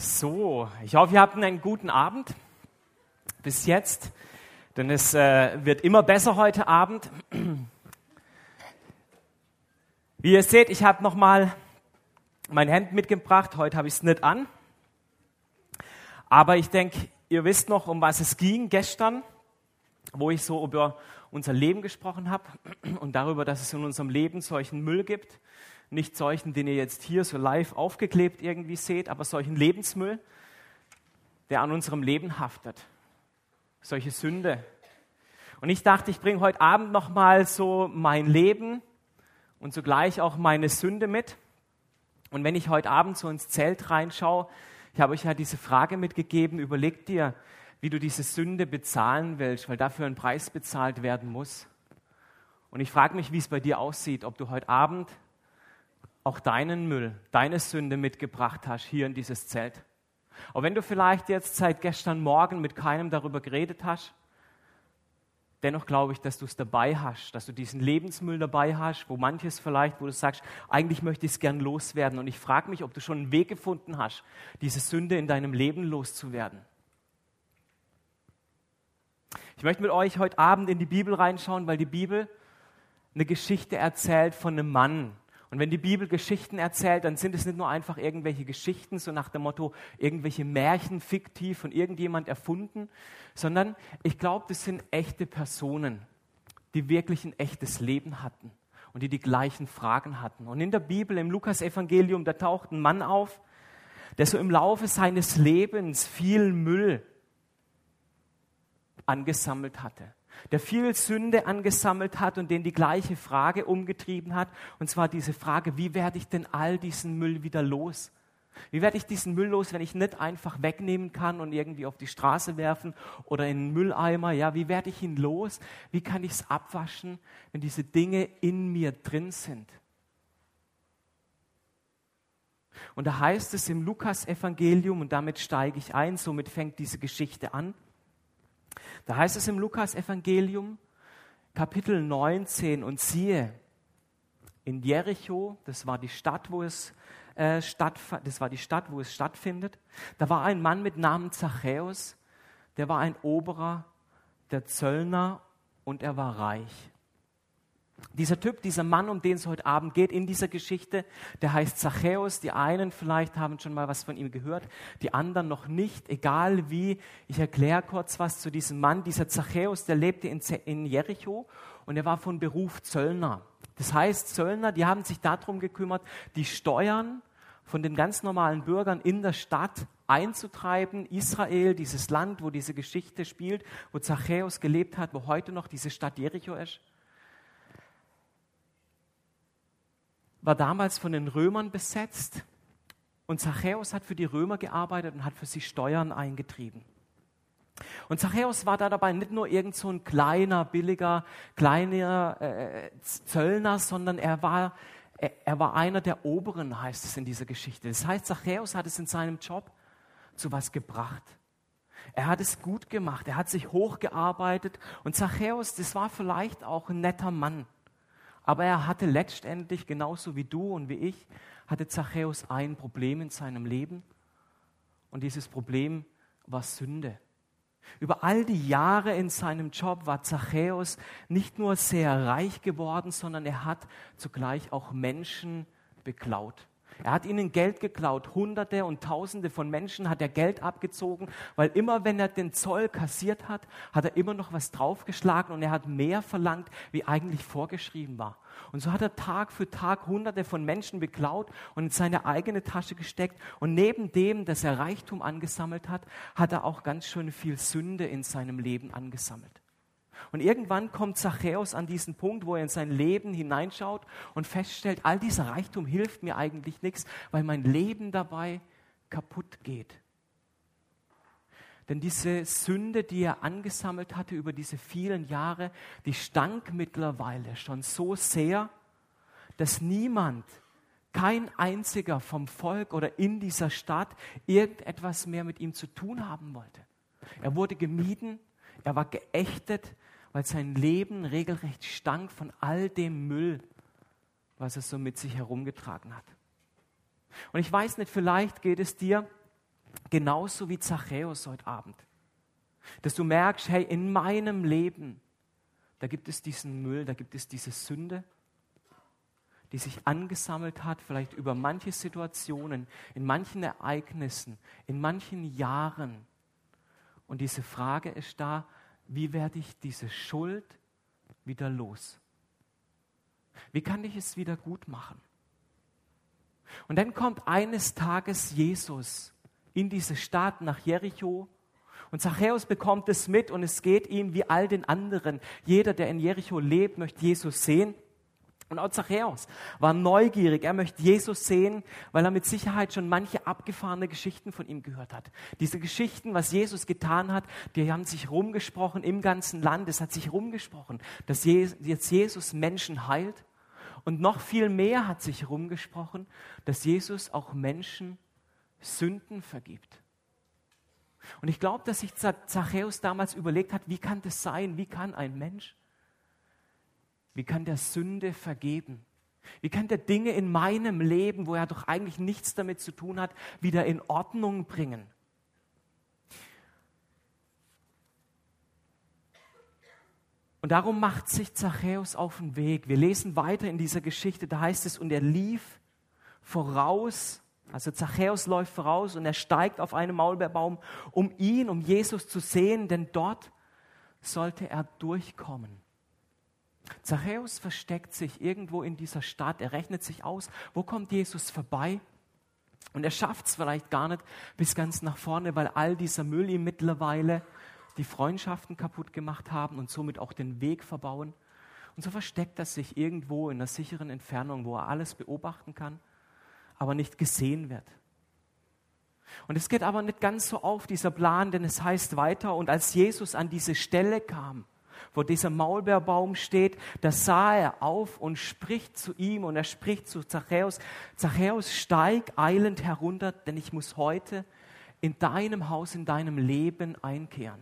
So, ich hoffe, ihr habt einen guten Abend bis jetzt, denn es wird immer besser heute Abend. Wie ihr seht, ich habe nochmal mein Hemd mitgebracht. Heute habe ich es nicht an, aber ich denke, ihr wisst noch, um was es ging gestern, wo ich so über unser Leben gesprochen habe und darüber, dass es in unserem Leben solchen Müll gibt. Nicht solchen, den ihr jetzt hier so live aufgeklebt irgendwie seht, aber solchen Lebensmüll, der an unserem Leben haftet. Solche Sünde. Und ich dachte, ich bringe heute Abend nochmal so mein Leben und zugleich auch meine Sünde mit. Und wenn ich heute Abend so ins Zelt reinschaue, ich habe euch ja diese Frage mitgegeben, überleg dir, wie du diese Sünde bezahlen willst, weil dafür ein Preis bezahlt werden muss. Und ich frage mich, wie es bei dir aussieht, ob du heute Abend auch deinen Müll, deine Sünde mitgebracht hast hier in dieses Zelt. Auch wenn du vielleicht jetzt seit gestern Morgen mit keinem darüber geredet hast, dennoch glaube ich, dass du es dabei hast, dass du diesen Lebensmüll dabei hast, wo manches vielleicht, wo du sagst, eigentlich möchte ich es gern loswerden. Und ich frage mich, ob du schon einen Weg gefunden hast, diese Sünde in deinem Leben loszuwerden. Ich möchte mit euch heute Abend in die Bibel reinschauen, weil die Bibel eine Geschichte erzählt von einem Mann. Und wenn die Bibel Geschichten erzählt, dann sind es nicht nur einfach irgendwelche Geschichten, so nach dem Motto, irgendwelche Märchen fiktiv von irgendjemand erfunden, sondern ich glaube, das sind echte Personen, die wirklich ein echtes Leben hatten und die die gleichen Fragen hatten. Und in der Bibel, im Lukas-Evangelium, da taucht ein Mann auf, der so im Laufe seines Lebens viel Müll angesammelt hatte, der viel Sünde angesammelt hat und den die gleiche Frage umgetrieben hat, und zwar diese Frage, wie werde ich denn all diesen Müll wieder los? Wie werde ich diesen Müll los, wenn ich nicht einfach wegnehmen kann und irgendwie auf die Straße werfen oder in einen Mülleimer? Ja, wie werde ich ihn los? Wie kann ich es abwaschen, wenn diese Dinge in mir drin sind? Und da heißt es im Lukas-Evangelium, und damit steige ich ein, somit fängt diese Geschichte an. Da heißt es im Lukas-Evangelium, Kapitel 19, und siehe, in Jericho, das war die Stadt, wo es stattfindet, da war ein Mann mit Namen Zachäus, der war ein Oberer der Zöllner und er war reich. Dieser Typ, dieser Mann, um den es heute Abend geht in dieser Geschichte, der heißt Zachäus. Die einen vielleicht haben schon mal was von ihm gehört, die anderen noch nicht. Egal wie, ich erkläre kurz was zu diesem Mann. Dieser Zachäus, der lebte in Jericho und er war von Beruf Zöllner. Das heißt, Zöllner, die haben sich darum gekümmert, die Steuern von den ganz normalen Bürgern in der Stadt einzutreiben. Israel, dieses Land, wo diese Geschichte spielt, wo Zachäus gelebt hat, wo heute noch diese Stadt Jericho ist, war damals von den Römern besetzt und Zachäus hat für die Römer gearbeitet und hat für sie Steuern eingetrieben. Und Zachäus war da dabei nicht nur irgend so ein kleiner Zöllner, sondern er war einer der Oberen, heißt es in dieser Geschichte. Das heißt, Zachäus hat es in seinem Job zu was gebracht. Er hat es gut gemacht, er hat sich hochgearbeitet und Zachäus, das war vielleicht auch ein netter Mann. Aber er hatte letztendlich, genauso wie du und wie ich, hatte Zachäus ein Problem in seinem Leben. Und dieses Problem war Sünde. Über all die Jahre in seinem Job war Zachäus nicht nur sehr reich geworden, sondern er hat zugleich auch Menschen beklaut. Er hat ihnen Geld geklaut. Hunderte und Tausende von Menschen hat er Geld abgezogen, weil immer, wenn er den Zoll kassiert hat, hat er immer noch was draufgeschlagen und er hat mehr verlangt, wie eigentlich vorgeschrieben war. Und so hat er Tag für Tag Hunderte von Menschen beklaut und in seine eigene Tasche gesteckt. Und neben dem, dass er Reichtum angesammelt hat, hat er auch ganz schön viel Sünde in seinem Leben angesammelt. Und irgendwann kommt Zachäus an diesen Punkt, wo er in sein Leben hineinschaut und feststellt, all dieser Reichtum hilft mir eigentlich nichts, weil mein Leben dabei kaputt geht. Denn diese Sünde, die er angesammelt hatte über diese vielen Jahre, die stank mittlerweile schon so sehr, dass niemand, kein einziger vom Volk oder in dieser Stadt irgendetwas mehr mit ihm zu tun haben wollte. Er wurde gemieden, er war geächtet, weil sein Leben regelrecht stank von all dem Müll, was er so mit sich herumgetragen hat. Und ich weiß nicht, vielleicht geht es dir Genauso wie Zachäus heute Abend. Dass du merkst, hey, in meinem Leben, da gibt es diesen Müll, da gibt es diese Sünde, die sich angesammelt hat, vielleicht über manche Situationen, in manchen Ereignissen, in manchen Jahren. Und diese Frage ist da, wie werde ich diese Schuld wieder los? Wie kann ich es wieder gut machen? Und dann kommt eines Tages Jesus in diese Stadt nach Jericho und Zachäus bekommt es mit und es geht ihm wie all den anderen. Jeder, der in Jericho lebt, möchte Jesus sehen. Und auch Zachäus war neugierig. Er möchte Jesus sehen, weil er mit Sicherheit schon manche abgefahrene Geschichten von ihm gehört hat. Diese Geschichten, was Jesus getan hat, die haben sich rumgesprochen im ganzen Land. Es hat sich rumgesprochen, dass jetzt Jesus Menschen heilt. Und noch viel mehr hat sich rumgesprochen, dass Jesus auch Menschen Sünden vergibt. Und ich glaube, dass sich Zachäus damals überlegt hat, wie kann das sein? Wie kann ein Mensch, wie kann der Sünde vergeben? Wie kann der Dinge in meinem Leben, wo er doch eigentlich nichts damit zu tun hat, wieder in Ordnung bringen? Und darum macht sich Zachäus auf den Weg. Wir lesen weiter in dieser Geschichte, da heißt es, und er lief voraus, also Zachäus läuft voraus und er steigt auf einen Maulbeerbaum, um Jesus zu sehen, denn dort sollte er durchkommen. Zachäus versteckt sich irgendwo in dieser Stadt, er rechnet sich aus, wo kommt Jesus vorbei? Und er schafft es vielleicht gar nicht bis ganz nach vorne, weil all dieser Müll ihm mittlerweile die Freundschaften kaputt gemacht haben und somit auch den Weg verbauen. Und so versteckt er sich irgendwo in einer sicheren Entfernung, wo er alles beobachten kann, aber nicht gesehen wird. Und es geht aber nicht ganz so auf, dieser Plan, denn es heißt weiter, und als Jesus an diese Stelle kam, wo dieser Maulbeerbaum steht, da sah er auf und spricht zu ihm und er spricht zu Zachäus, Zachäus, steig eilend herunter, denn ich muss heute in deinem Haus, in deinem Leben einkehren.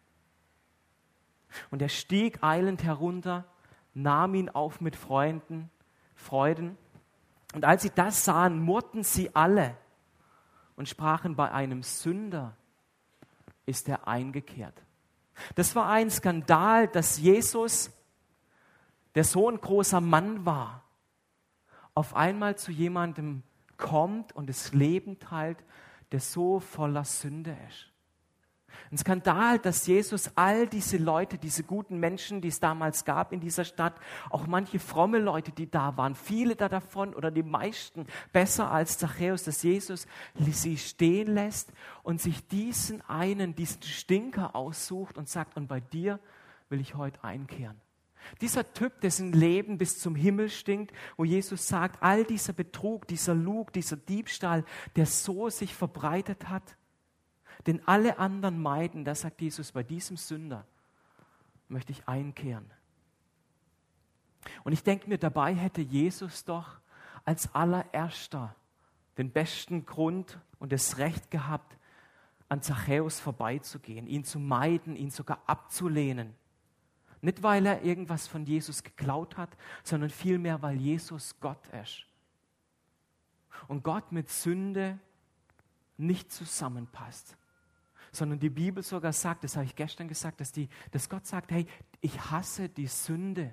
Und er stieg eilend herunter, nahm ihn auf mit Freuden. Und als sie das sahen, murrten sie alle und sprachen, bei einem Sünder ist er eingekehrt. Das war ein Skandal, dass Jesus, der so ein großer Mann war, auf einmal zu jemandem kommt und das Leben teilt, der so voller Sünde ist. Ein Skandal, dass Jesus all diese Leute, diese guten Menschen, die es damals gab in dieser Stadt, auch manche fromme Leute, die da waren, viele davon oder die meisten besser als Zachäus, dass Jesus sie stehen lässt und sich diesen Stinker aussucht und sagt, und bei dir will ich heute einkehren. Dieser Typ, dessen Leben bis zum Himmel stinkt, wo Jesus sagt, all dieser Betrug, dieser Lug, dieser Diebstahl, der so sich verbreitet hat, den alle anderen meiden, da sagt Jesus, bei diesem Sünder möchte ich einkehren. Und ich denke mir, dabei hätte Jesus doch als allererster den besten Grund und das Recht gehabt, an Zachäus vorbeizugehen, ihn zu meiden, ihn sogar abzulehnen. Nicht, weil er irgendwas von Jesus geklaut hat, sondern vielmehr, weil Jesus Gott ist. Und Gott mit Sünde nicht zusammenpasst. Sondern die Bibel sogar sagt, das habe ich gestern gesagt, dass Gott sagt, hey, ich hasse die Sünde.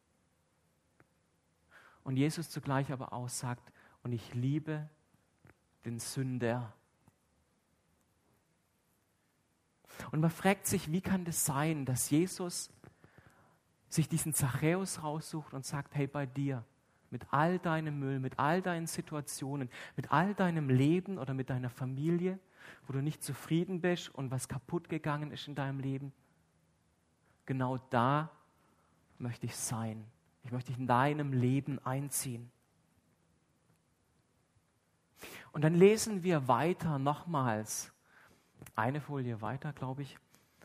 Und Jesus zugleich aber auch sagt, und ich liebe den Sünder. Und man fragt sich, wie kann das sein, dass Jesus sich diesen Zachäus raussucht und sagt, hey, bei dir, mit all deinem Müll, mit all deinen Situationen, mit all deinem Leben oder mit deiner Familie, wo du nicht zufrieden bist und was kaputt gegangen ist in deinem Leben, genau da möchte ich sein. Ich möchte in deinem Leben einziehen. Und dann lesen wir weiter nochmals, eine Folie weiter, glaube ich,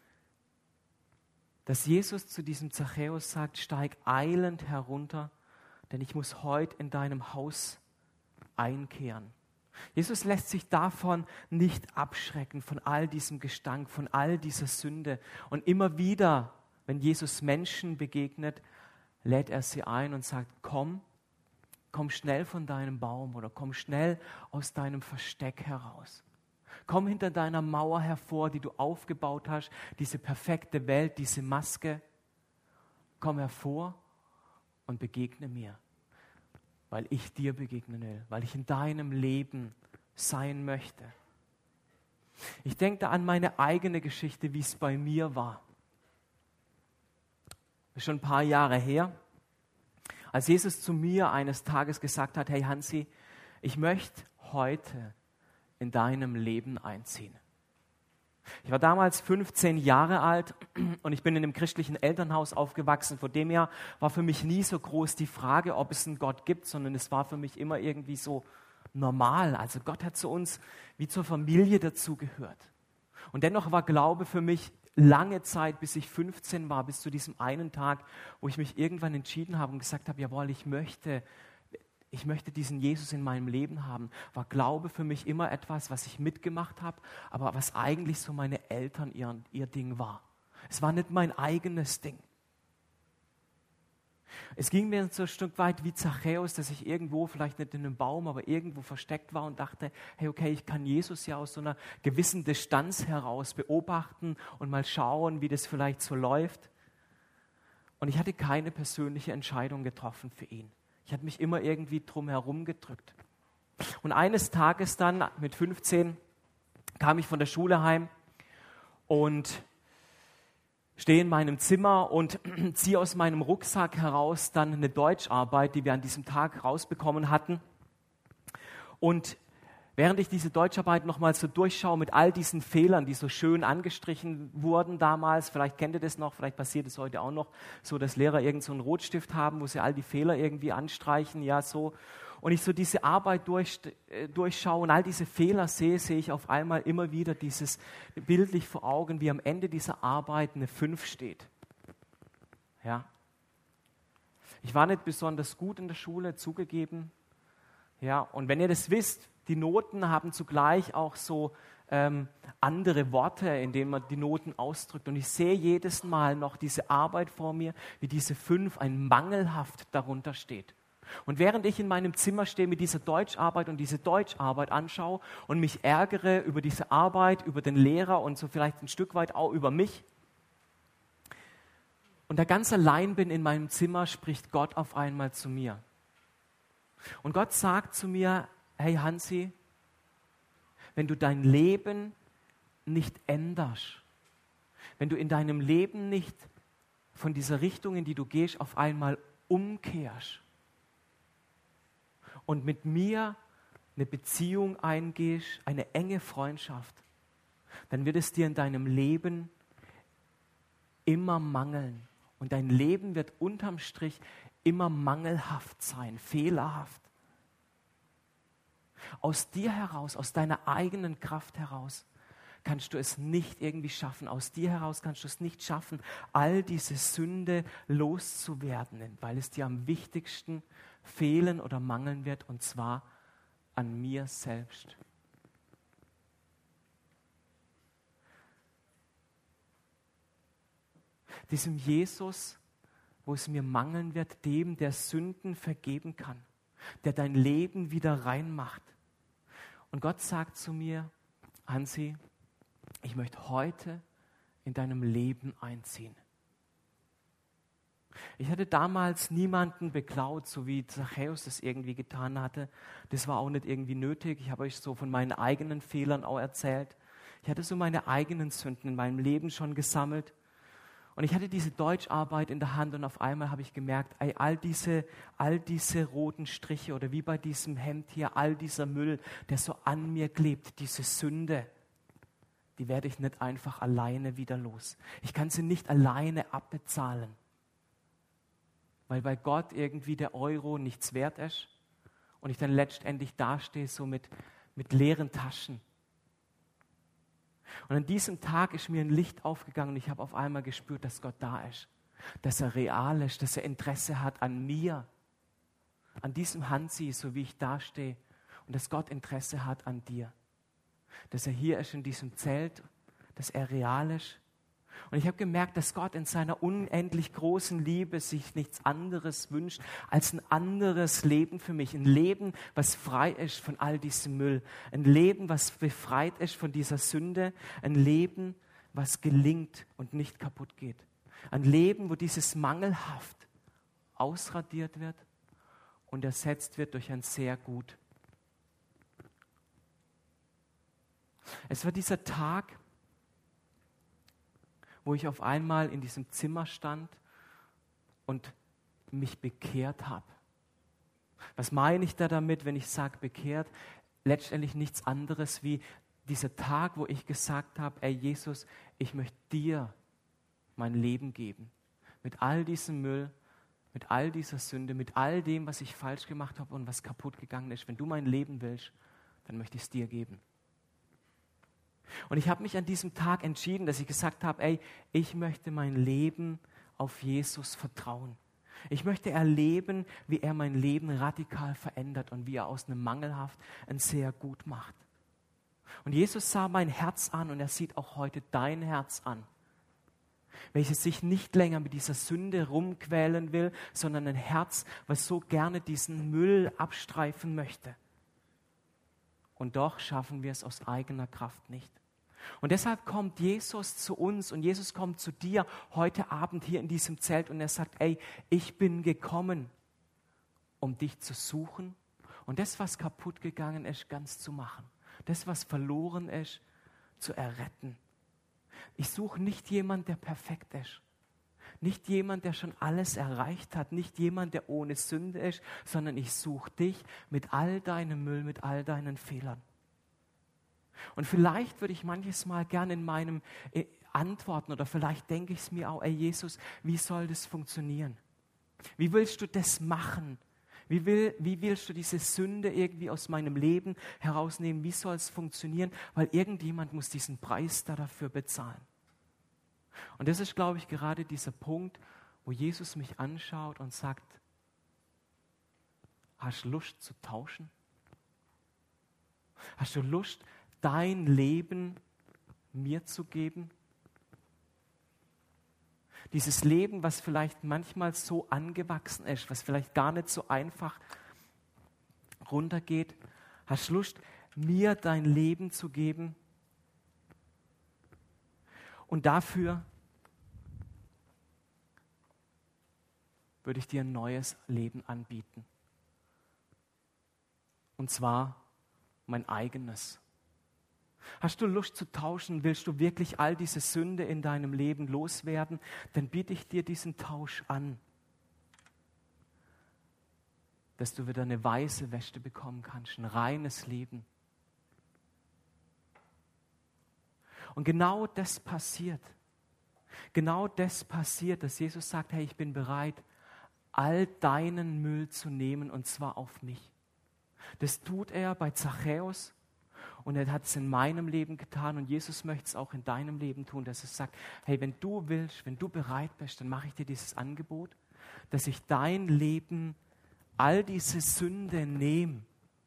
dass Jesus zu diesem Zachäus sagt, steig eilend herunter, denn ich muss heute in deinem Haus einkehren. Jesus lässt sich davon nicht abschrecken, von all diesem Gestank, von all dieser Sünde. Und immer wieder, wenn Jesus Menschen begegnet, lädt er sie ein und sagt, komm schnell von deinem Baum oder komm schnell aus deinem Versteck heraus. Komm hinter deiner Mauer hervor, die du aufgebaut hast, diese perfekte Welt, diese Maske. Komm hervor und begegne mir, weil ich dir begegnen will, weil ich in deinem Leben sein möchte. Ich denke da an meine eigene Geschichte, wie es bei mir war. Das ist schon ein paar Jahre her, als Jesus zu mir eines Tages gesagt hat, hey Hansi, ich möchte heute in deinem Leben einziehen. Ich war damals 15 Jahre alt und ich bin in einem christlichen Elternhaus aufgewachsen. Von dem her war für mich nie so groß die Frage, ob es einen Gott gibt, sondern es war für mich immer irgendwie so normal. Also Gott hat zu uns wie zur Familie dazugehört. Und dennoch war Glaube für mich lange Zeit, bis ich 15 war, bis zu diesem einen Tag, wo ich mich irgendwann entschieden habe und gesagt habe, jawohl, ich möchte diesen Jesus in meinem Leben haben, war Glaube für mich immer etwas, was ich mitgemacht habe, aber was eigentlich so meine Eltern ihr Ding war. Es war nicht mein eigenes Ding. Es ging mir so ein Stück weit wie Zachäus, dass ich irgendwo, vielleicht nicht in einem Baum, aber irgendwo versteckt war und dachte, hey, okay, ich kann Jesus ja aus so einer gewissen Distanz heraus beobachten und mal schauen, wie das vielleicht so läuft. Und ich hatte keine persönliche Entscheidung getroffen für ihn. Ich hatte mich immer irgendwie drum herum gedrückt. Und eines Tages dann, mit 15, kam ich von der Schule heim und stehe in meinem Zimmer und ziehe aus meinem Rucksack heraus dann eine Deutscharbeit, die wir an diesem Tag rausbekommen hatten. Und während ich diese Deutscharbeit nochmal so durchschaue mit all diesen Fehlern, die so schön angestrichen wurden damals, vielleicht kennt ihr das noch, vielleicht passiert es heute auch noch, so dass Lehrer irgend so einen Rotstift haben, wo sie all die Fehler irgendwie anstreichen, ja so. Und ich so diese Arbeit durchschaue und all diese Fehler sehe ich auf einmal immer wieder dieses bildlich vor Augen, wie am Ende dieser Arbeit eine 5 steht. Ja. Ich war nicht besonders gut in der Schule, zugegeben. Ja, und wenn ihr das wisst, die Noten haben zugleich auch so andere Worte, in denen man die Noten ausdrückt. Und ich sehe jedes Mal noch diese Arbeit vor mir, wie diese 5 ein mangelhaft darunter steht. Und während ich in meinem Zimmer stehe mit dieser Deutscharbeit und diese Deutscharbeit anschaue und mich ärgere über diese Arbeit, über den Lehrer und so vielleicht ein Stück weit auch über mich und da ganz allein bin in meinem Zimmer, spricht Gott auf einmal zu mir. Und Gott sagt zu mir, hey Hansi, wenn du dein Leben nicht änderst, wenn du in deinem Leben nicht von dieser Richtung, in die du gehst, auf einmal umkehrst und mit mir eine Beziehung eingehst, eine enge Freundschaft, dann wird es dir in deinem Leben immer mangeln. Und dein Leben wird unterm Strich immer mangelhaft sein, fehlerhaft. Aus dir heraus, aus deiner eigenen Kraft heraus, kannst du es nicht irgendwie schaffen. Aus dir heraus kannst du es nicht schaffen, all diese Sünde loszuwerden, weil es dir am wichtigsten fehlen oder mangeln wird, und zwar an mir selbst. Diesem Jesus, wo es mir mangeln wird, dem, der Sünden vergeben kann, der dein Leben wieder reinmacht. Und Gott sagt zu mir, Hansi, ich möchte heute in deinem Leben einziehen. Ich hatte damals niemanden beklaut, so wie Zachäus das irgendwie getan hatte. Das war auch nicht irgendwie nötig. Ich habe euch so von meinen eigenen Fehlern auch erzählt. Ich hatte so meine eigenen Sünden in meinem Leben schon gesammelt. Und ich hatte diese Deutscharbeit in der Hand und auf einmal habe ich gemerkt, all diese roten Striche oder wie bei diesem Hemd hier, all dieser Müll, der so an mir klebt, diese Sünde, die werde ich nicht einfach alleine wieder los. Ich kann sie nicht alleine abbezahlen, weil bei Gott irgendwie der Euro nichts wert ist und ich dann letztendlich dastehe so mit leeren Taschen. Und an diesem Tag ist mir ein Licht aufgegangen und ich habe auf einmal gespürt, dass Gott da ist, dass er real ist, dass er Interesse hat an mir, an diesem Hansi, so wie ich dastehe, und dass Gott Interesse hat an dir, dass er hier ist in diesem Zelt, dass er real ist Und ich habe gemerkt, dass Gott in seiner unendlich großen Liebe sich nichts anderes wünscht als ein anderes Leben für mich. Ein Leben, was frei ist von all diesem Müll. Ein Leben, was befreit ist von dieser Sünde. Ein Leben, was gelingt und nicht kaputt geht. Ein Leben, wo dieses Mangelhaft ausradiert wird und ersetzt wird durch ein sehr gut. Es war dieser Tag, wo ich auf einmal in diesem Zimmer stand und mich bekehrt habe. Was meine ich da damit, wenn ich sage bekehrt? Letztendlich nichts anderes wie dieser Tag, wo ich gesagt habe, ey Jesus, ich möchte dir mein Leben geben. Mit all diesem Müll, mit all dieser Sünde, mit all dem, was ich falsch gemacht habe und was kaputt gegangen ist. Wenn du mein Leben willst, dann möchte ich es dir geben. Und ich habe mich an diesem Tag entschieden, dass ich gesagt habe, ey, ich möchte mein Leben auf Jesus vertrauen. Ich möchte erleben, wie er mein Leben radikal verändert und wie er aus einem Mangelhaft ein sehr gut macht. Und Jesus sah mein Herz an und er sieht auch heute dein Herz an, welches sich nicht länger mit dieser Sünde rumquälen will, sondern ein Herz, was so gerne diesen Müll abstreifen möchte. Und doch schaffen wir es aus eigener Kraft nicht. Und deshalb kommt Jesus zu uns und Jesus kommt zu dir heute Abend hier in diesem Zelt und er sagt, ey, ich bin gekommen, um dich zu suchen und das, was kaputt gegangen ist, ganz zu machen. Das, was verloren ist, zu erretten. Ich suche nicht jemanden, der perfekt ist. Nicht jemand, der schon alles erreicht hat, nicht jemand, der ohne Sünde ist, sondern ich suche dich mit all deinem Müll, mit all deinen Fehlern. Und vielleicht würde ich manches Mal gerne in meinem antworten oder vielleicht denke ich es mir auch, ey Jesus, wie soll das funktionieren? Wie willst du das machen? Wie willst du diese Sünde irgendwie aus meinem Leben herausnehmen? Wie soll es funktionieren? Weil irgendjemand muss diesen Preis dafür bezahlen. Und das ist, glaube ich, gerade dieser Punkt, wo Jesus mich anschaut und sagt, hast du Lust zu tauschen? Hast du Lust, dein Leben mir zu geben? Dieses Leben, was vielleicht manchmal so angewachsen ist, was vielleicht gar nicht so einfach runtergeht. Hast du Lust, mir dein Leben zu geben? Und dafür würde ich dir ein neues Leben anbieten. Und zwar mein eigenes. Hast du Lust zu tauschen? Willst du wirklich all diese Sünde in deinem Leben loswerden? Dann biete ich dir diesen Tausch an, dass du wieder eine weiße Wäsche bekommen kannst, ein reines Leben. Und genau das passiert. Genau das passiert, dass Jesus sagt, hey, ich bin bereit, all deinen Müll zu nehmen und zwar auf mich. Das tut er bei Zachäus. Und er hat es in meinem Leben getan und Jesus möchte es auch in deinem Leben tun, dass er sagt, hey, wenn du willst, wenn du bereit bist, dann mache ich dir dieses Angebot, dass ich dein Leben, all diese Sünde nehme.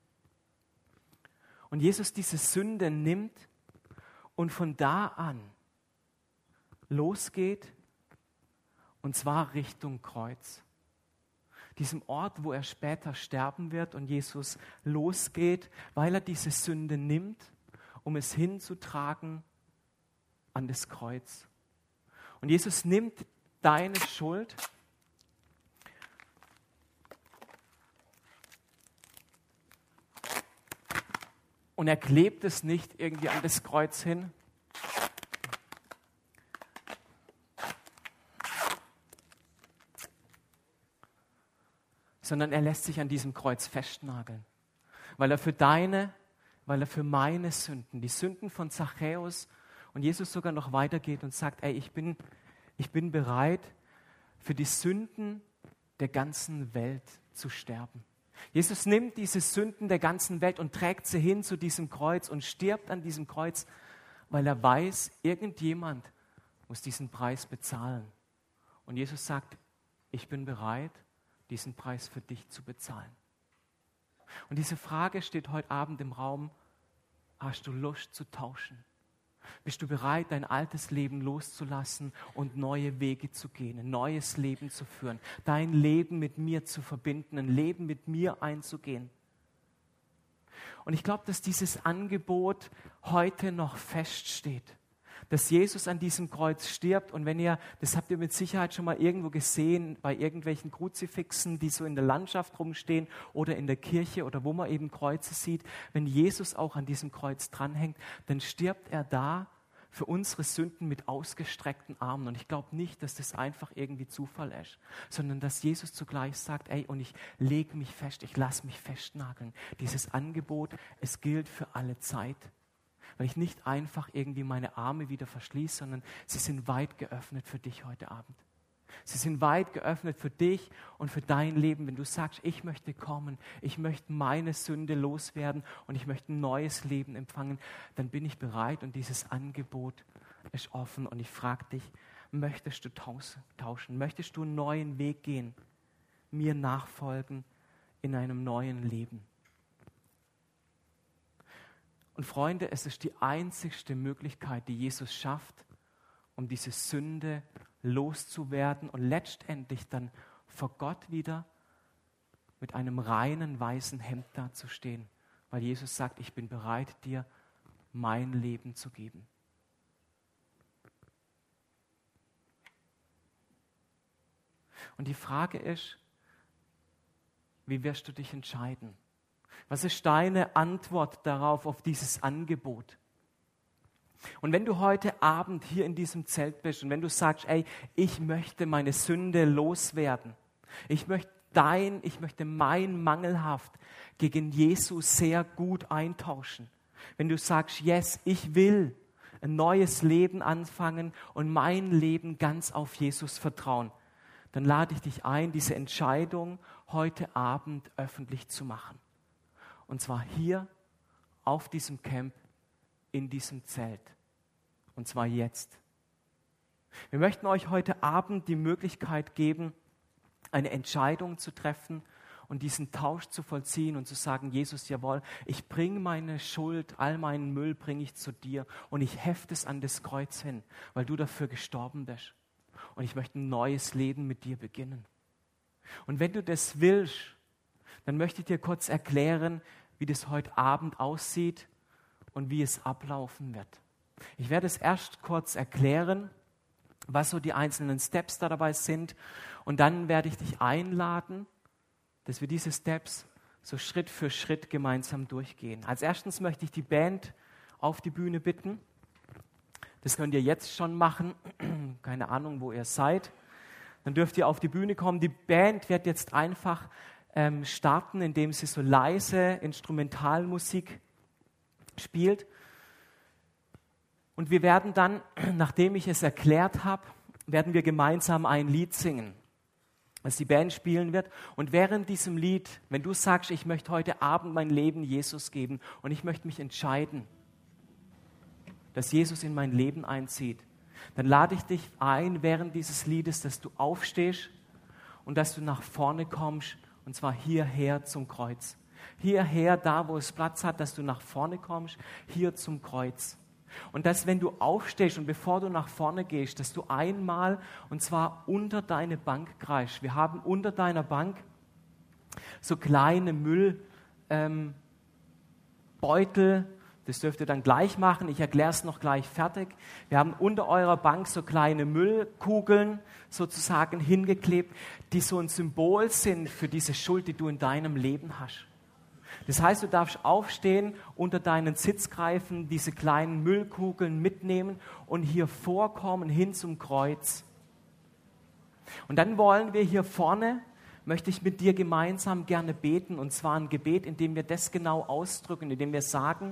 Und Jesus diese Sünde nimmt und von da an losgeht und zwar Richtung Kreuz. Diesem Ort, wo er später sterben wird und Jesus losgeht, weil er diese Sünde nimmt, um es hinzutragen an das Kreuz. Und Jesus nimmt deine Schuld und er klebt es nicht irgendwie an das Kreuz hin, sondern er lässt sich an diesem Kreuz festnageln, weil er für meine Sünden, die Sünden von Zachäus und Jesus sogar noch weitergeht und sagt, ey, ich bin bereit, für die Sünden der ganzen Welt zu sterben. Jesus nimmt diese Sünden der ganzen Welt und trägt sie hin zu diesem Kreuz und stirbt an diesem Kreuz, weil er weiß, irgendjemand muss diesen Preis bezahlen. Und Jesus sagt, ich bin bereit, diesen Preis für dich zu bezahlen. Und diese Frage steht heute Abend im Raum, hast du Lust zu tauschen? Bist du bereit, dein altes Leben loszulassen und neue Wege zu gehen, ein neues Leben zu führen, dein Leben mit mir zu verbinden, ein Leben mit mir einzugehen? Und ich glaube, dass dieses Angebot heute noch feststeht, dass Jesus an diesem Kreuz stirbt. Und wenn ihr, das habt ihr mit Sicherheit schon mal irgendwo gesehen, bei irgendwelchen Kruzifixen, die so in der Landschaft rumstehen oder in der Kirche oder wo man eben Kreuze sieht, wenn Jesus auch an diesem Kreuz dranhängt, dann stirbt er da für unsere Sünden mit ausgestreckten Armen. Und ich glaube nicht, dass das einfach irgendwie Zufall ist, sondern dass Jesus zugleich sagt, ey, und ich lege mich fest, ich lasse mich festnageln. Dieses Angebot, es gilt für alle Zeit. Weil ich nicht einfach irgendwie meine Arme wieder verschließe, sondern sie sind weit geöffnet für dich heute Abend. Sie sind weit geöffnet für dich und für dein Leben. Wenn du sagst, ich möchte kommen, ich möchte meine Sünde loswerden und ich möchte ein neues Leben empfangen, dann bin ich bereit und dieses Angebot ist offen. Und ich frage dich, möchtest du tauschen? Möchtest du einen neuen Weg gehen? Mir nachfolgen in einem neuen Leben? Und Freunde, es ist die einzigste Möglichkeit, die Jesus schafft, um diese Sünde loszuwerden und letztendlich dann vor Gott wieder mit einem reinen, weißen Hemd dazustehen, weil Jesus sagt, ich bin bereit, dir mein Leben zu geben. Und die Frage ist, wie wirst du dich entscheiden? Was ist deine Antwort darauf, auf dieses Angebot? Und wenn du heute Abend hier in diesem Zelt bist und wenn du sagst, ey, ich möchte meine Sünde loswerden, ich möchte mein Mangelhaft gegen Jesus sehr gut eintauschen. Wenn du sagst, yes, ich will ein neues Leben anfangen und mein Leben ganz auf Jesus vertrauen, dann lade ich dich ein, diese Entscheidung heute Abend öffentlich zu machen. Und zwar hier auf diesem Camp, in diesem Zelt. Und zwar jetzt. Wir möchten euch heute Abend die Möglichkeit geben, eine Entscheidung zu treffen und diesen Tausch zu vollziehen und zu sagen, Jesus, jawohl, ich bringe meine Schuld, all meinen Müll bringe ich zu dir und ich hefte es an das Kreuz hin, weil du dafür gestorben bist. Und ich möchte ein neues Leben mit dir beginnen. Und wenn du das willst, dann möchte ich dir kurz erklären, wie das heute Abend aussieht und wie es ablaufen wird. Ich werde es erst kurz erklären, was so die einzelnen Steps da dabei sind. Und dann werde ich dich einladen, dass wir diese Steps so Schritt für Schritt gemeinsam durchgehen. Als erstes möchte ich die Band auf die Bühne bitten. Das könnt ihr jetzt schon machen. Keine Ahnung, wo ihr seid. Dann dürft ihr auf die Bühne kommen. Die Band wird jetzt einfach starten, indem sie so leise Instrumentalmusik spielt. Und wir werden dann, nachdem ich es erklärt habe, werden wir gemeinsam ein Lied singen, das die Band spielen wird. Und während diesem Lied, wenn du sagst, ich möchte heute Abend mein Leben Jesus geben und ich möchte mich entscheiden, dass Jesus in mein Leben einzieht, dann lade ich dich ein, während dieses Liedes, dass du aufstehst und dass du nach vorne kommst, und zwar hierher zum Kreuz. Hierher, da wo es Platz hat, dass du nach vorne kommst, hier zum Kreuz. Und dass, wenn du aufstehst und bevor du nach vorne gehst, dass du einmal, und zwar unter deine Bank greifst. Wir haben unter deiner Bank so kleine Müllbeutel, das dürft ihr dann gleich machen, ich erkläre es noch gleich fertig. Wir haben unter eurer Bank so kleine Müllkugeln sozusagen hingeklebt, die so ein Symbol sind für diese Schuld, die du in deinem Leben hast. Das heißt, du darfst aufstehen, unter deinen Sitz greifen, diese kleinen Müllkugeln mitnehmen und hier vorkommen hin zum Kreuz. Und dann wollen wir hier vorne, möchte ich mit dir gemeinsam gerne beten, und zwar ein Gebet, in dem wir das genau ausdrücken, in dem wir sagen,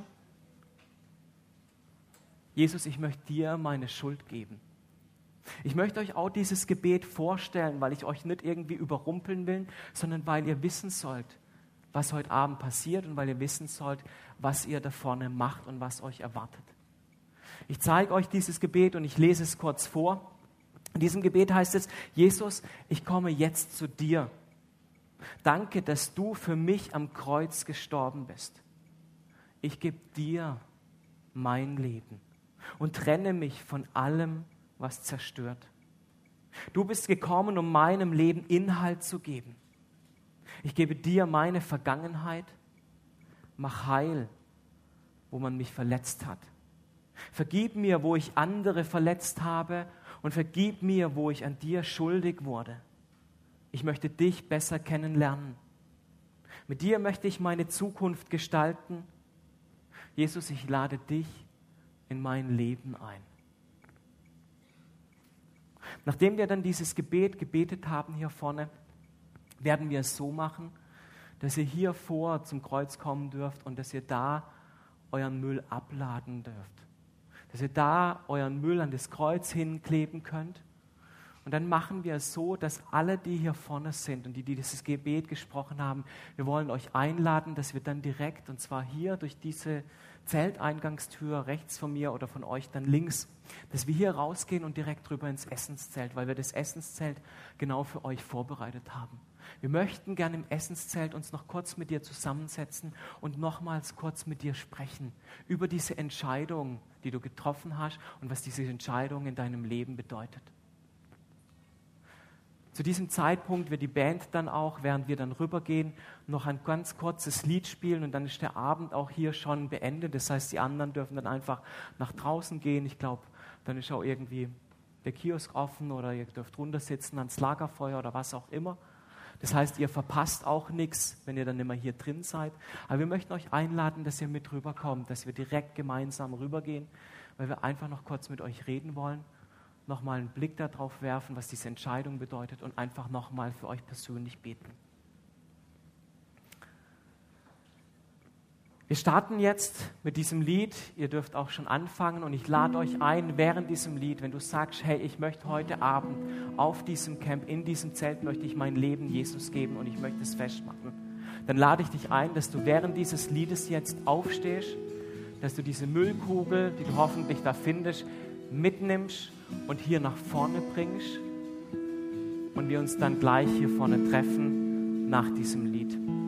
Jesus, ich möchte dir meine Schuld geben. Ich möchte euch auch dieses Gebet vorstellen, weil ich euch nicht irgendwie überrumpeln will, sondern weil ihr wissen sollt, was heute Abend passiert und weil ihr wissen sollt, was ihr da vorne macht und was euch erwartet. Ich zeige euch dieses Gebet und ich lese es kurz vor. In diesem Gebet heißt es, Jesus, ich komme jetzt zu dir. Danke, dass du für mich am Kreuz gestorben bist. Ich gebe dir mein Leben und trenne mich von allem, was zerstört. Du bist gekommen, um meinem Leben Inhalt zu geben. Ich gebe dir meine Vergangenheit, mach heil, wo man mich verletzt hat. Vergib mir, wo ich andere verletzt habe und vergib mir, wo ich an dir schuldig wurde. Ich möchte dich besser kennenlernen. Mit dir möchte ich meine Zukunft gestalten. Jesus, ich lade dich in mein Leben ein. Nachdem wir dann dieses Gebet gebetet haben hier vorne, werden wir es so machen, dass ihr hier vor zum Kreuz kommen dürft und dass ihr da euren Müll abladen dürft. Dass ihr da euren Müll an das Kreuz hinkleben könnt. Und dann machen wir es so, dass alle, die hier vorne sind und die dieses Gebet gesprochen haben, wir wollen euch einladen, dass wir dann direkt, und zwar hier durch diese Zelteingangstür rechts von mir oder von euch dann links, dass wir hier rausgehen und direkt rüber ins Essenszelt, weil wir das Essenszelt genau für euch vorbereitet haben. Wir möchten gerne im Essenszelt uns noch kurz mit dir zusammensetzen und nochmals kurz mit dir sprechen über diese Entscheidung, die du getroffen hast und was diese Entscheidung in deinem Leben bedeutet. Zu diesem Zeitpunkt wird die Band dann auch, während wir dann rübergehen, noch ein ganz kurzes Lied spielen und dann ist der Abend auch hier schon beendet. Das heißt, die anderen dürfen dann einfach nach draußen gehen. Ich glaube, dann ist auch irgendwie der Kiosk offen oder ihr dürft runter sitzen ans Lagerfeuer oder was auch immer. Das heißt, ihr verpasst auch nichts, wenn ihr dann immer hier drin seid. Aber wir möchten euch einladen, dass ihr mit rüberkommt, dass wir direkt gemeinsam rübergehen, weil wir einfach noch kurz mit euch reden wollen. Nochmal einen Blick darauf werfen, was diese Entscheidung bedeutet und einfach nochmal für euch persönlich beten. Wir starten jetzt mit diesem Lied. Ihr dürft auch schon anfangen und ich lade euch ein, während diesem Lied, wenn du sagst, hey, ich möchte heute Abend auf diesem Camp, in diesem Zelt, möchte ich mein Leben Jesus geben und ich möchte es festmachen, dann lade ich dich ein, dass du während dieses Liedes jetzt aufstehst, dass du diese Müllkugel, die du hoffentlich da findest, mitnimmst und hier nach vorne bringst und wir uns dann gleich hier vorne treffen nach diesem Lied.